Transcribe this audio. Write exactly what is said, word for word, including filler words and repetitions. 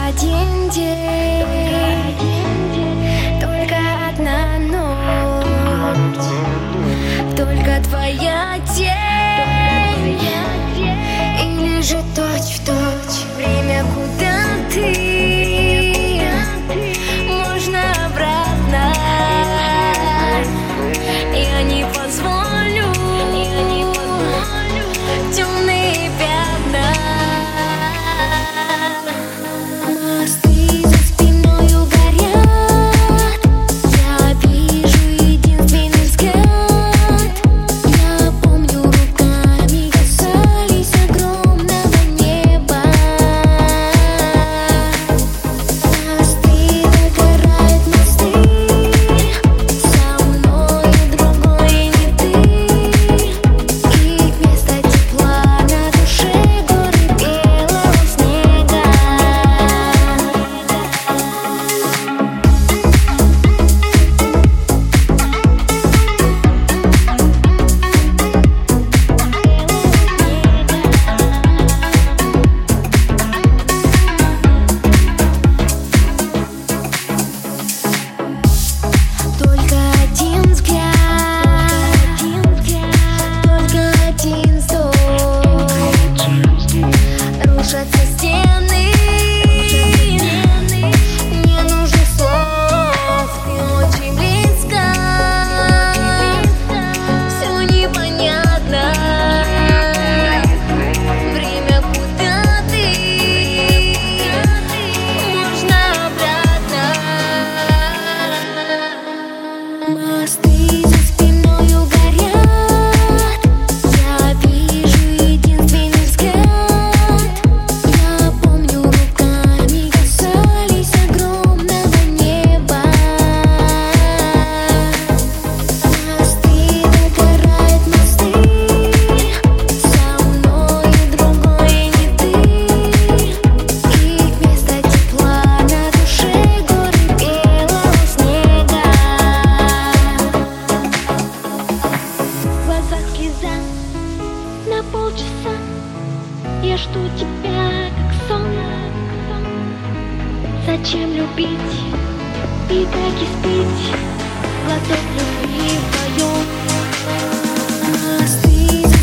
один день, только одна ночь, только твоя тень, или же точь-в-точь время, куда ты, можно обратно. Я не позволю темные пятна. Мосты за спиною горят, я вижу единственный взгляд. Я помню, руками касались огромного неба. Мосты догорают, мосты, со мной другой не ты. И вместо тепла на душе горы белого снега. Только один взгляд, только один вздох, рушатся стены, не нужно слов, ты очень близко, все непонятно, время, куда ты, можно обратно. Мосты за спиною горят, я вижу единственный взгляд. Я помню, руками касались огромного неба. Мосты догорают, мосты, со мной другой не ты. И вместо тепла на душе горы белого снега. В глазах слеза на полчаса, я жду тебя, как сон. Зачем любить и так испить глоток любви вдвоем? Мосты